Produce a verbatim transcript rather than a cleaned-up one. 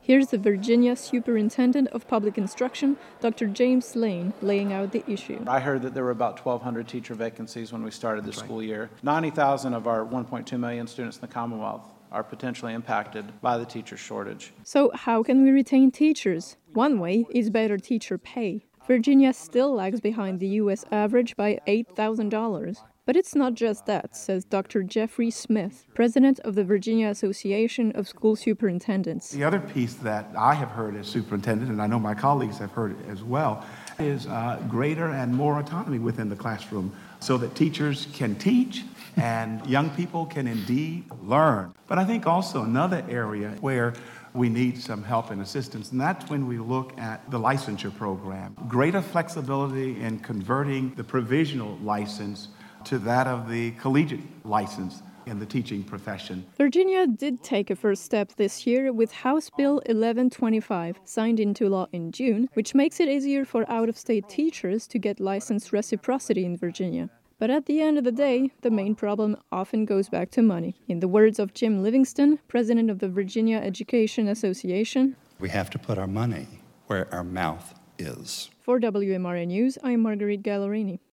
Here's the Virginia Superintendent of Public Instruction, Doctor James Lane, laying out the issue. I heard that there were about twelve hundred teacher vacancies when we started the school year. ninety thousand of our one point two million students in the Commonwealth are potentially impacted by the teacher shortage. So how can we retain teachers? One way is better teacher pay. Virginia still lags behind the U S average by eight thousand dollars. But it's not just that, says Doctor Jeffrey Smith, president of the Virginia Association of School Superintendents. The other piece that I have heard as superintendent, and I know my colleagues have heard it as well, is uh, greater and more autonomy within the classroom so that teachers can teach and young people can indeed learn. But I think also another area where we need some help and assistance, and that's when we look at the licensure program. Greater flexibility in converting the provisional license to that of the collegiate license in the teaching profession. Virginia did take a first step this year with House Bill eleven twenty-five, signed into law in June, which makes it easier for out-of-state teachers to get license reciprocity in Virginia. But at the end of the day, the main problem often goes back to money. In the words of Jim Livingston, president of the Virginia Education Association, we have to put our money where our mouth is. For W M R N News, I'm Marguerite Gallerini.